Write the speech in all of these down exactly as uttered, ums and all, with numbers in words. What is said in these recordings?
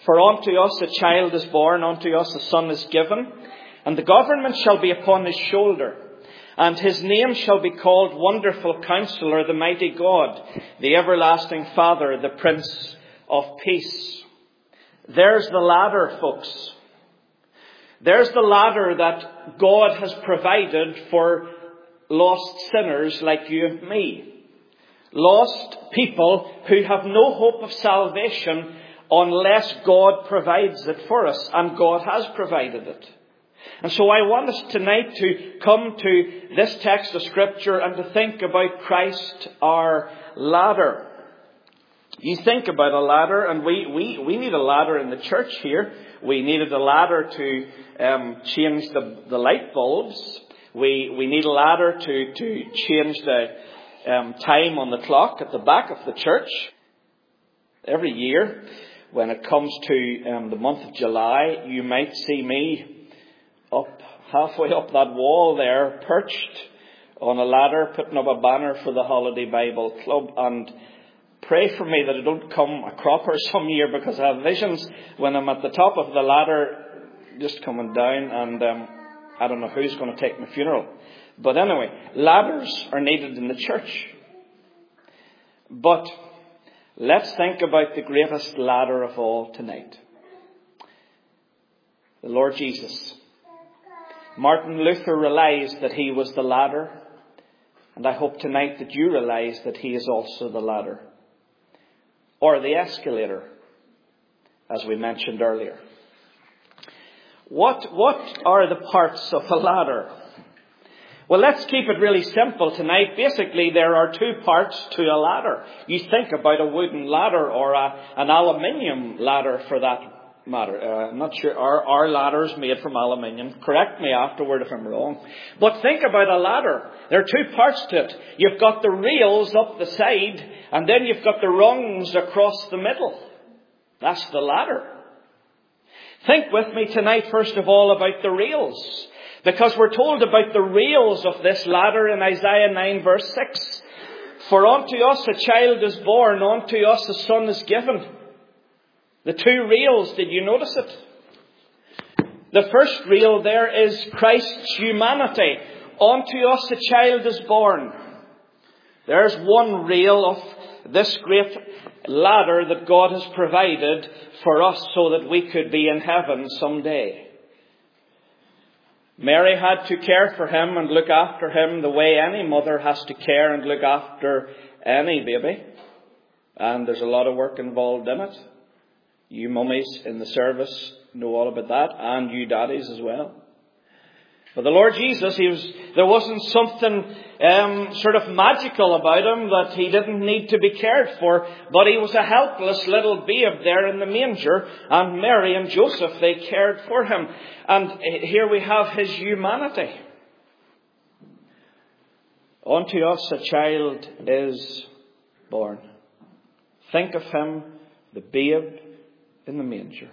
For unto us a child is born, unto us a son is given, and the government shall be upon his shoulder. And his name shall be called Wonderful Counselor, the Mighty God, the Everlasting Father, the Prince of Peace. There's the ladder, folks. There's the ladder that God has provided for lost sinners like you and me. Lost people who have no hope of salvation unless God provides it for us. And God has provided it. And so I want us tonight to come to this text of Scripture and to think about Christ, our ladder. You think about a ladder, and we, we, we need a ladder in the church here. We needed a ladder to um, change the, the light bulbs. We, we need a ladder to, to change the um, time on the clock at the back of the church. Every year, when it comes to um, the month of July, you might see me up halfway up that wall there, perched on a ladder, putting up a banner for the Holiday Bible Club. And pray for me that I don't come a cropper some year, because I have visions when I'm at the top of the ladder just coming down, and um, I don't know who's going to take my funeral. But anyway, ladders are needed in the church. But let's think about the greatest ladder of all tonight. The Lord Jesus. Martin Luther realized that he was the ladder. And I hope tonight that you realize that he is also the ladder. Or the escalator, as we mentioned earlier. What, what are the parts of a ladder? Well, let's keep it really simple tonight. Basically, there are two parts to a ladder. You think about a wooden ladder or a, an aluminium ladder for that matter. Uh, I'm not sure. Are, are ladders made from aluminium? Correct me afterward if I'm wrong. But think about a ladder. There are two parts to it. You've got the rails up the side, and then you've got the rungs across the middle. That's the ladder. Think with me tonight, first of all, about the rails. Because we're told about the rails of this ladder in Isaiah nine verse six. For unto us a child is born, unto us a son is given. The two rails, did you notice it? The first rail there is Christ's humanity. Unto us a child is born. There's one rail of this great ladder that God has provided for us so that we could be in heaven someday. Mary had to care for him and look after him the way any mother has to care and look after any baby. And there's a lot of work involved in it. You mummies in the service know all about that, and you daddies as well. But the Lord Jesus, he was, there wasn't something um, sort of magical about him that he didn't need to be cared for. But he was a helpless little babe there in the manger. And Mary and Joseph, they cared for him. And here we have his humanity. Unto us a child is born. Think of him, the babe in the manger.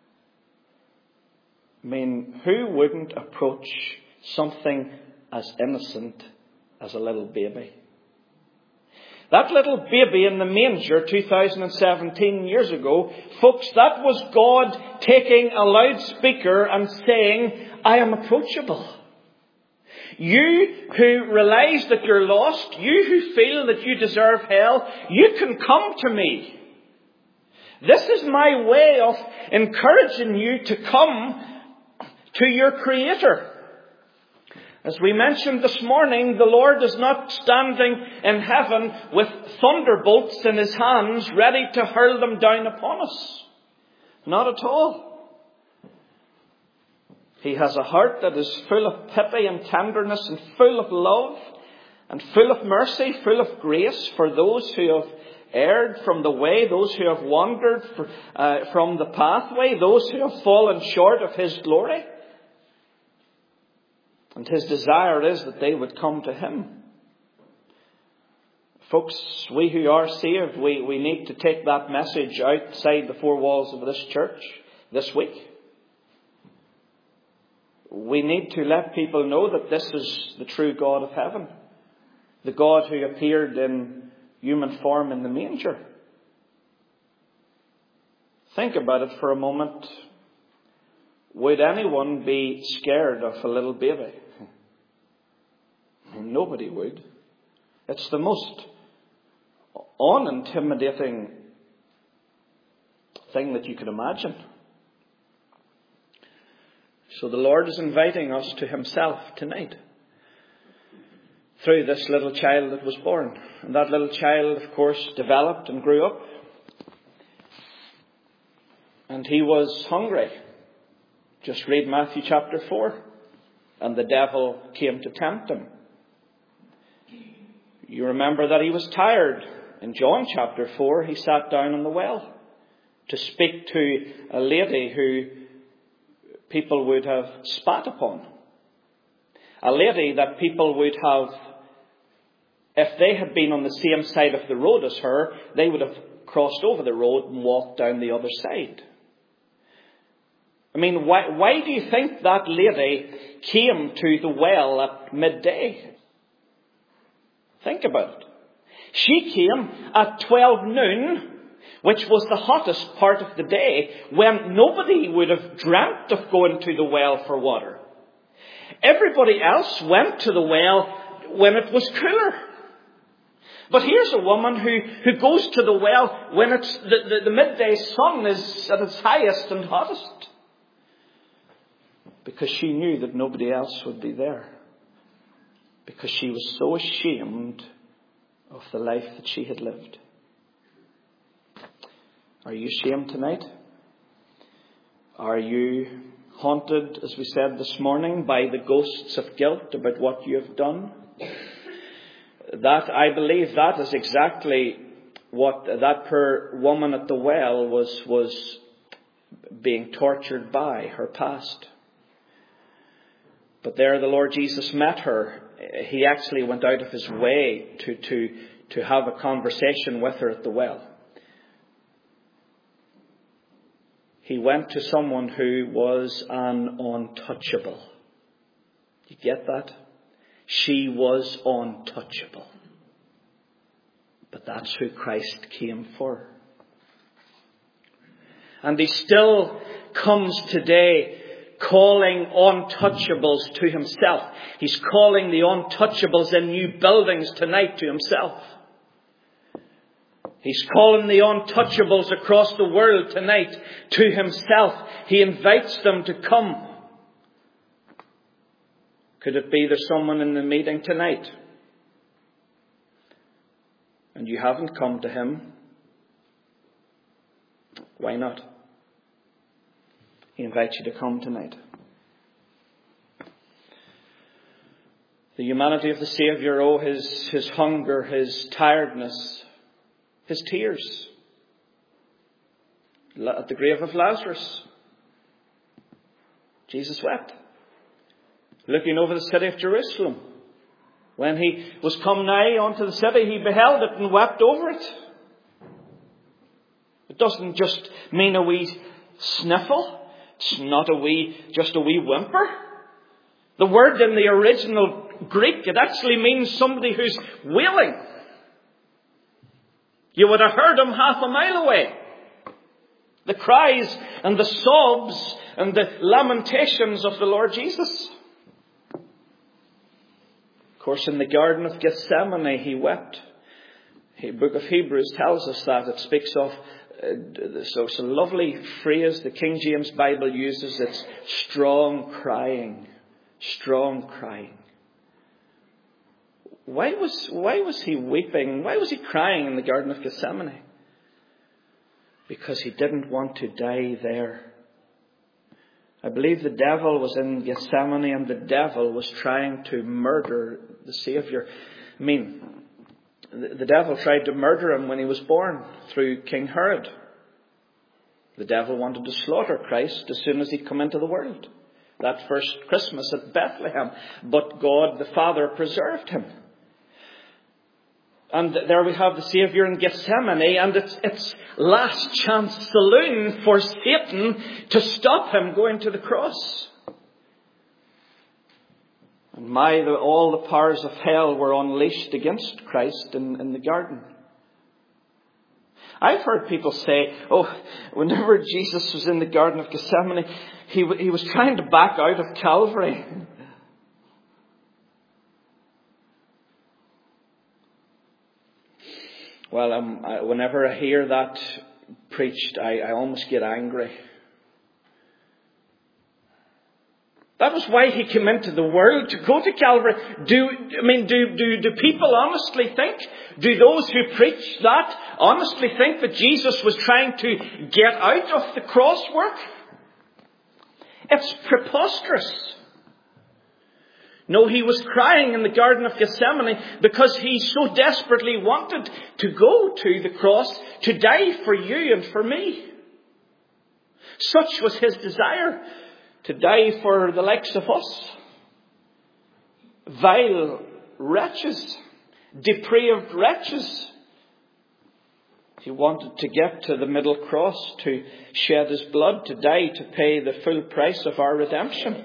I mean, who wouldn't approach something as innocent as a little baby? That little baby in the manger two thousand seventeen years ago, folks, that was God taking a loudspeaker and saying, I am approachable. You who realize that you're lost, you who feel that you deserve hell, you can come to me. This is my way of encouraging you to come to your Creator. As we mentioned this morning, the Lord is not standing in heaven with thunderbolts in his hands, ready to hurl them down upon us. Not at all. He has a heart that is full of pity and tenderness and full of love and full of mercy, full of grace for those who have erred from the way, those who have wandered for, uh, from the pathway, those who have fallen short of his glory. And his desire is that they would come to him. Folks, we who are saved, we, we need to take that message outside the four walls of this church this week. We need to let people know that this is the true God of heaven. The God who appeared in human form in the manger. Think about it for a moment. Would anyone be scared of a little baby? Nobody would. It's the most unintimidating thing that you could imagine. So the Lord is inviting us to himself tonight through this little child that was born. And that little child, of course, developed and grew up. And he was hungry. Just read Matthew chapter four. And the devil came to tempt him. You remember that he was tired. In John chapter four, he sat down on the well to speak to a lady who people would have spat upon. A lady that people would have, if they had been on the same side of the road as her, they would have crossed over the road and walked down the other side. I mean, why, why do you think that lady came to the well at midday? Think about it. She came at twelve noon, which was the hottest part of the day, when nobody would have dreamt of going to the well for water. Everybody else went to the well when it was cooler. But here's a woman who, who goes to the well when it's the, the, the midday sun is at its highest and hottest. Because she knew that nobody else would be there. Because she was so ashamed of the life that she had lived. Are you ashamed tonight? Are you haunted, as we said this morning, by the ghosts of guilt about what you have done? That, I believe, that is exactly what that poor woman at the well was, was being tortured by, her past. But there the Lord Jesus met her. He actually went out of his way to, to, to have a conversation with her at the well. He went to someone who was an untouchable. You get that? She was untouchable. But that's who Christ came for. And he still comes today calling untouchables to himself. He's calling the untouchables in new buildings tonight to himself. He's calling the untouchables across the world tonight to himself. He invites them to come. Could it be there's someone in the meeting tonight and you haven't come to him? Why not? He invites you to come tonight. The humanity of the Saviour, oh, his, his hunger, his tiredness, his tears at the grave of Lazarus. Jesus wept. Looking over the city of Jerusalem. When he was come nigh unto the city, he beheld it and wept over it. It doesn't just mean a wee sniffle. It's not a wee, just a wee whimper. The word in the original Greek, it actually means somebody who's wailing. You would have heard him half a mile away. The cries and the sobs and the lamentations of the Lord Jesus. Of course, in the Garden of Gethsemane, he wept. The book of Hebrews tells us that. It speaks of, uh, so it's a lovely phrase the King James Bible uses. It's strong crying. Strong crying. Why was, why was he weeping? Why was he crying in the Garden of Gethsemane? Because he didn't want to die there. I believe the devil was in Gethsemane and the devil was trying to murder the Saviour. I mean, the, the devil tried to murder him when he was born through King Herod. The devil wanted to slaughter Christ as soon as he'd come into the world. That first Christmas at Bethlehem. But God the Father preserved him. And there we have the Saviour in Gethsemane, and it's, it's last chance saloon for Satan to stop him going to the cross. And my, the, all the powers of hell were unleashed against Christ in, in the garden. I've heard people say, oh, whenever Jesus was in the Garden of Gethsemane, he, he was trying to back out of Calvary. Well, um, I, whenever I hear that preached, I, I almost get angry. That was why he came into the world, to go to Calvary. Do, I mean, do, do, do people honestly think, do those who preach that honestly think that Jesus was trying to get out of the cross work? It's preposterous. No, he was crying in the Garden of Gethsemane because he so desperately wanted to go to the cross to die for you and for me. Such was his desire, to die for the likes of us. Vile wretches, depraved wretches. He wanted to get to the middle cross, to shed his blood, to die, to pay the full price of our redemption.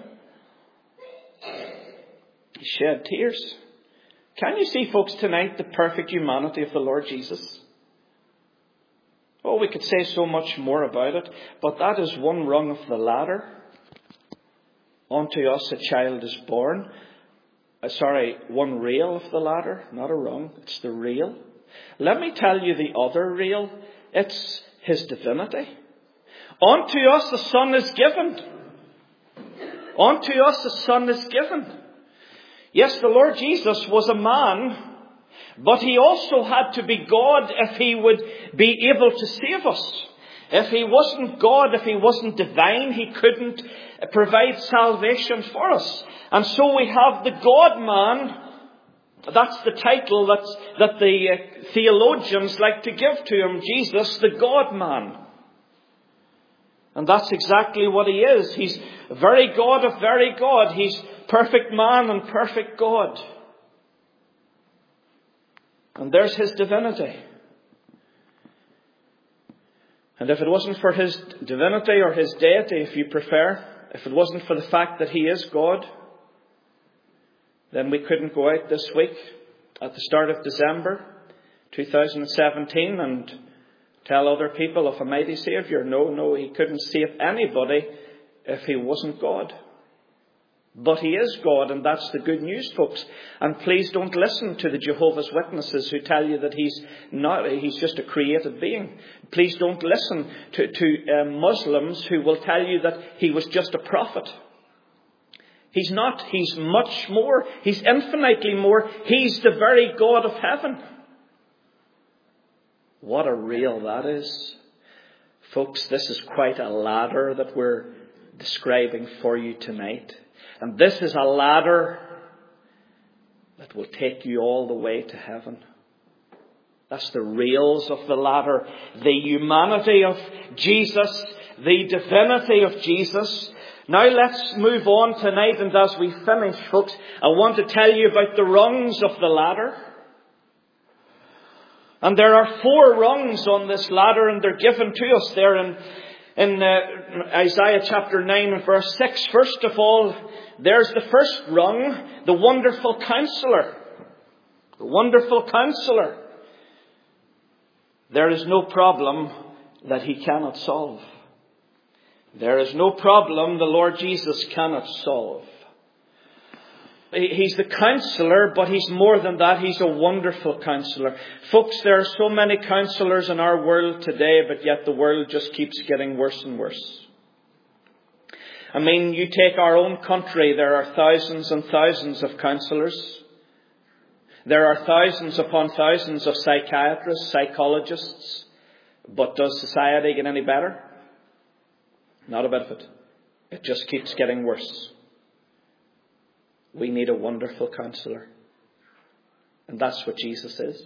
He shed tears. Can you see, folks, tonight the perfect humanity of the Lord Jesus? Oh, we could say so much more about it, but that is one rung of the ladder. Unto us a child is born. Uh, sorry, one rail of the ladder, not a rung. It's the rail. Let me tell you the other rail. It's his divinity. Unto us a son is given. Unto us a son is given. Yes, the Lord Jesus was a man, but he also had to be God if he would be able to save us. If he wasn't God, if he wasn't divine, he couldn't provide salvation for us. And so we have the God-man. That's the title that's, that the uh, theologians like to give to him. Jesus, the God-man. And that's exactly what he is. He's very God of very God. He's perfect man and perfect God. And there's his divinity. And if it wasn't for his divinity or his deity, if you prefer, if it wasn't for the fact that he is God, then we couldn't go out this week at the start of December two thousand seventeen and tell other people of a mighty Saviour. No, no, he couldn't save anybody if he wasn't God. But he is God, and that's the good news, folks. And please don't listen to the Jehovah's Witnesses who tell you that he's not, he's just a created being. Please don't listen to, to uh, Muslims who will tell you that he was just a prophet. He's not. He's much more. He's infinitely more. He's the very God of heaven. What a reel that is. Folks, this is quite a ladder that we're describing for you tonight. And this is a ladder that will take you all the way to heaven. That's the rails of the ladder. The humanity of Jesus, the divinity of Jesus. Now let's move on tonight, and as we finish, folks, I want to tell you about the rungs of the ladder. And there are four rungs on this ladder, and they're given to us there in, in uh, Isaiah chapter nine and verse six. First of all, there's the first rung, the wonderful counselor. The wonderful counselor. There is no problem that he cannot solve. There is no problem the Lord Jesus cannot solve. He's the counselor, but he's more than that. He's a wonderful counselor. Folks, there are so many counselors in our world today, but yet the world just keeps getting worse and worse. I mean, you take our own country, there are thousands and thousands of counselors. There are thousands upon thousands of psychiatrists, psychologists. But does society get any better? Not a bit of it. It just keeps getting worse. We need a wonderful counselor. And that's what Jesus is.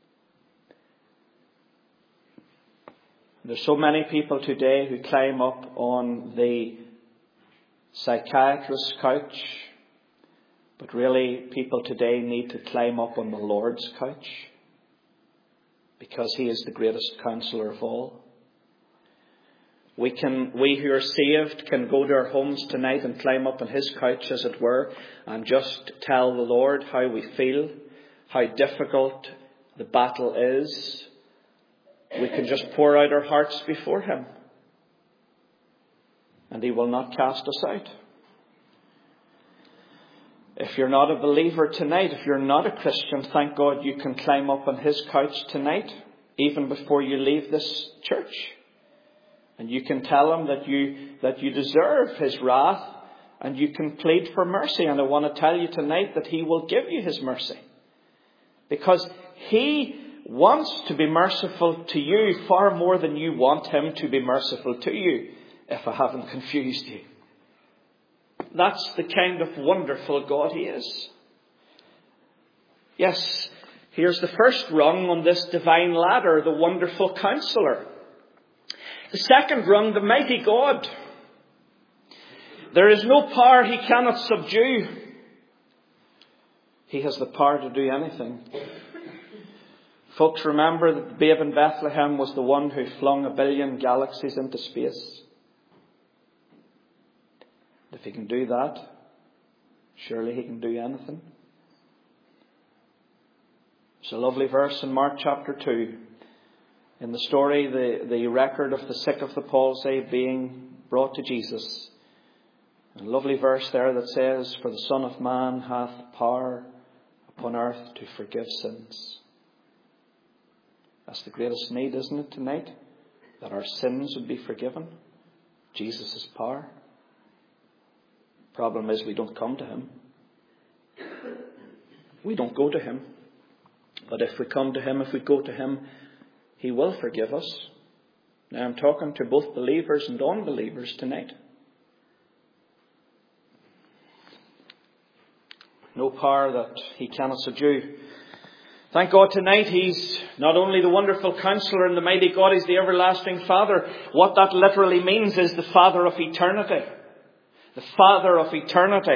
There's so many people today who climb up on the psychiatrist's couch. But really, people today need to climb up on the Lord's couch. Because he is the greatest counselor of all. We can, we who are saved can go to our homes tonight and climb up on his couch, as it were, and just tell the Lord how we feel, how difficult the battle is, we can just pour out our hearts before him, and he will not cast us out. If you're not a believer tonight, if you're not a Christian, thank God you can climb up on his couch tonight, even before you leave this church. And you can tell him that you, that you deserve his wrath, and you can plead for mercy. And I want to tell you tonight that he will give you his mercy, because he wants to be merciful to you far more than you want him to be merciful to you, if I haven't confused you. That's the kind of wonderful God he is. Yes, here's the first rung on this divine ladder, the wonderful counselor. The second rung, the mighty God. There is no power he cannot subdue. He has the power to do anything. Folks, remember that the babe in Bethlehem was the one who flung a billion galaxies into space. If he can do that, surely he can do anything. It's a lovely verse in Mark chapter two. In the story, the, the record of the sick of the palsy being brought to Jesus. A lovely verse there that says, "For the Son of Man hath power upon earth to forgive sins." That's the greatest need, isn't it, tonight? That our sins would be forgiven. Jesus' power. Problem is, we don't come to him. We don't go to him. But if we come to him, if we go to him, he will forgive us. Now I'm talking to both believers and unbelievers tonight. No power that he cannot subdue. Thank God tonight he's not only the wonderful counselor and the mighty God, he's the everlasting Father. What that literally means is the Father of eternity. The Father of eternity.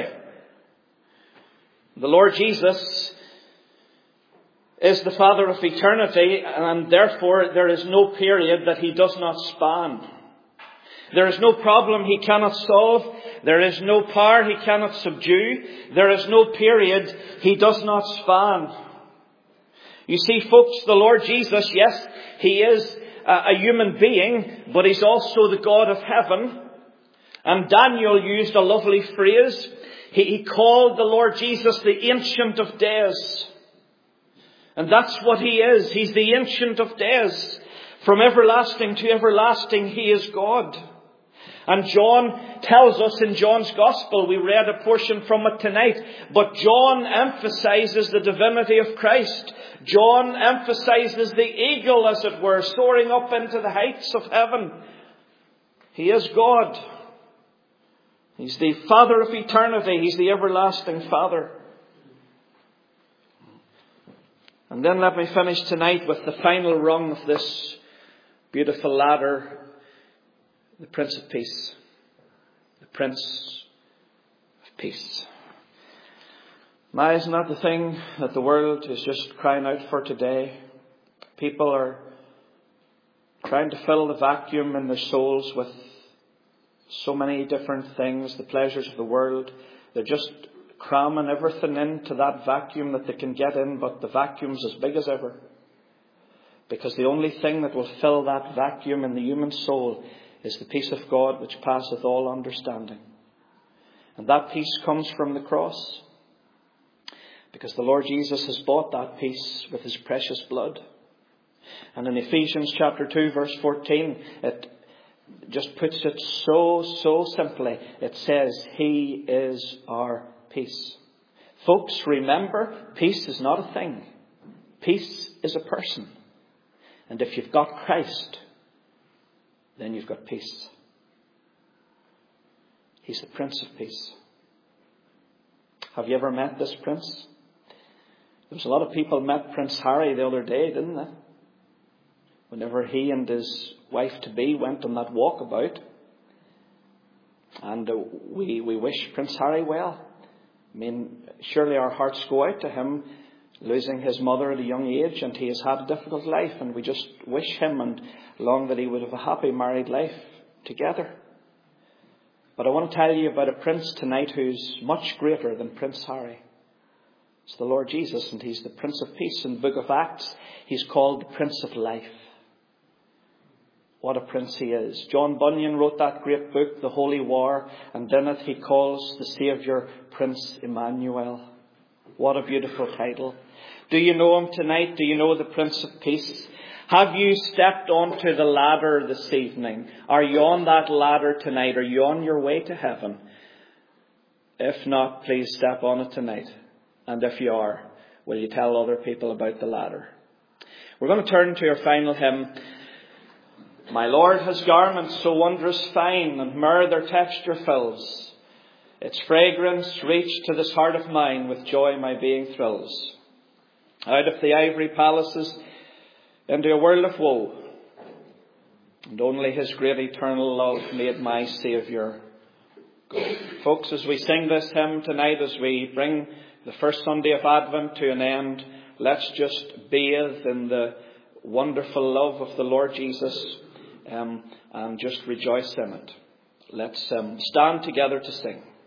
The Lord Jesus is the Father of eternity, and therefore there is no period that he does not span. There is no problem he cannot solve. There is no power he cannot subdue. There is no period he does not span. You see, folks, the Lord Jesus, yes, he is a human being, but he's also the God of heaven. And Daniel used a lovely phrase. He, he called the Lord Jesus the Ancient of Days. And that's what he is. He's the Ancient of Days. From everlasting to everlasting, he is God. And John tells us in John's Gospel, we read a portion from it tonight, but John emphasizes the divinity of Christ. John emphasizes the eagle, as it were, soaring up into the heights of heaven. He is God. He's the Father of eternity. He's the everlasting Father. And then let me finish tonight with the final rung of this beautiful ladder. The Prince of Peace. The Prince of Peace. Now, isn't that the thing that the world is just crying out for today? People are trying to fill the vacuum in their souls with so many different things, the pleasures of the world. They're just cramming everything into that vacuum that they can get in, but the vacuum's as big as ever. Because the only thing that will fill that vacuum in the human soul is the peace of God which passeth all understanding. And that peace comes from the cross. Because the Lord Jesus has bought that peace with his precious blood. And in Ephesians chapter two verse fourteen, it just puts it so, so simply. It says, he is our peace. Folks, remember, peace is not a thing. Peace is a person. And if you've got Christ, then you've got peace. He's the Prince of Peace. Have you ever met this Prince? There was a lot of people met Prince Harry the other day, didn't they? Whenever he and his wife-to-be went on that walkabout. And uh, we, we wish Prince Harry well. I mean, surely our hearts go out to him, losing his mother at a young age, and he has had a difficult life, and we just wish him and long that he would have a happy married life together. But I want to tell you about a prince tonight who's much greater than Prince Harry. It's the Lord Jesus, and he's the Prince of Peace. In the book of Acts, he's called the Prince of Life. What a prince he is. John Bunyan wrote that great book, The Holy War, and in it he calls the Saviour Prince Emmanuel. What a beautiful title. Do you know him tonight? Do you know the Prince of Peace? Have you stepped onto the ladder this evening? Are you on that ladder tonight? Are you on your way to heaven? If not, please step on it tonight. And if you are, will you tell other people about the ladder? We're going to turn to our final hymn. My Lord has garments so wondrous fine, and myrrh their texture fills. Its fragrance reached to this heart of mine, with joy my being thrills. Out of the ivory palaces into a world of woe, and only his great eternal love made my Saviour go. Folks, as we sing this hymn tonight, as we bring the first Sunday of Advent to an end, let's just bathe in the wonderful love of the Lord Jesus um, and just rejoice in it. Let's um, stand together to sing.